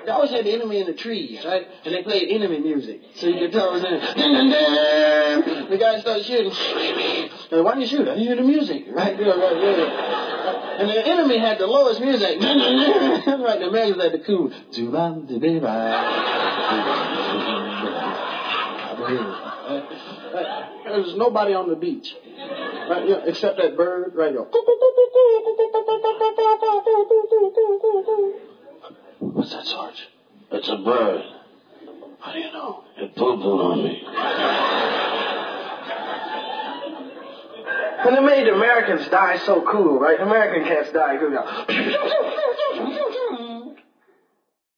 They always had the enemy in the trees, right? And they played enemy music. So you could tell it was in there. The guy started shooting. Why didn't you shoot? I didn't hear the music, right? And the enemy had the lowest music. Right, the Americans had the cool. There was nobody on the beach, right? Except that bird, right? What's that, Sarge? It's a bird. How do you know? It poo-pooed on me. And it made the Americans die so cool, right? American cats die cool.